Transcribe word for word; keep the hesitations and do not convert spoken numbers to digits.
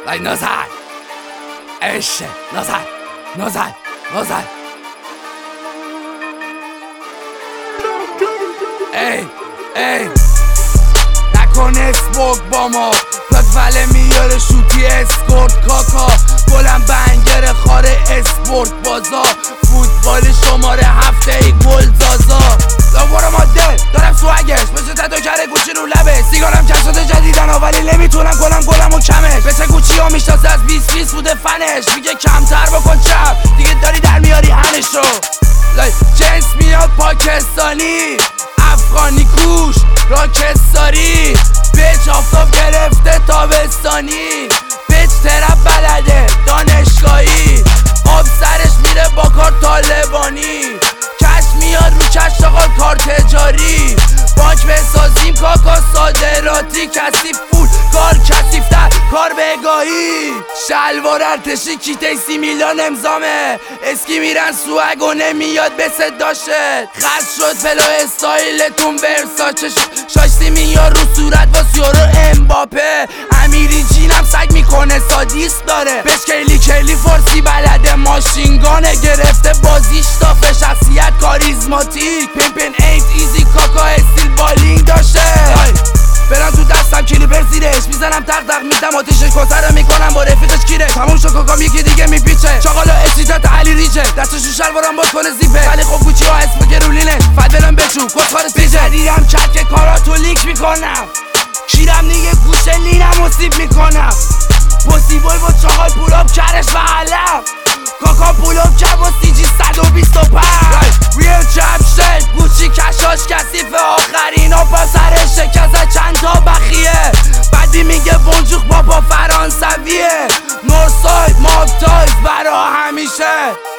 Like نازل عشق نازل نازل نازل ای ای نکن اسموک با ما پدوله میاره شوتی اسکورت کاکا گلم بنگر خاره اسپورت بازا فوتبال شماره هفته ای گل زازا داور ماده دارم سوگش مثل تدو کره گوچی رو لبه سیگارم کشات جدیدن ها ولی نمیتونم گلم گلم و کمش مثل گوچی ها میشناسه از بیس بیس بوده فنش میگه کمتر بکن چپ دیگه داری در میاری هنشو جنس میاد پاکستانی افغانی کوش راکستاری بیچ آفتاب گرفته تابستانی بیچ ترپ بلده دانشگاهی آب سرش میره با کار طالبانی کش میاد رو کش آقا کار تجاری بانک بسازیم کاکا صادراتی کثیف پول کار کثیفتر کار بگاهی شلوار ارتشی کیته سی میلیون امضامه اسکی میرن سوگ و نمیاد به صداشه خست شد فلو استایلتون ورساچه شاشتی میاد رو صورت با سیورو امباپه امیری جینم سگ میکنه سادیست داره بش کلی کلی فارسی بلده ماشینگانه گرفته بازیش تافه شخصیت کاریزماتیک پیمپن ایت ایزی کاکا استیل بالینگ داشته برم تو دستم کلیبر زیرش میزنم تق تق میدم آتیشش کسره میکنم با رفیقش کیره تموم شو کاکام یکی دیگه میپیچه چاقالا استیجات علی ریجه دستشو شلوارم باز کنه زیپه ولی خب گوچی ها اسم گرولینش فد برم بچو کسخار سیجه دیرم چت که کاراتو لیک میکنم کیرم دیگه گوشه لینم و سیب میکنم پوسیبل با چاقال پولاب کرش و علم کاکا پولاب کر با سیجی صد و بیست و پنج ریل چپ شد گوچی کشاش کثیف آخرین ها پا سر شکست چند تا بخیه بعدی میگه بونجوخ بابا فرانسویه نورساید ماب تایز برا همیشه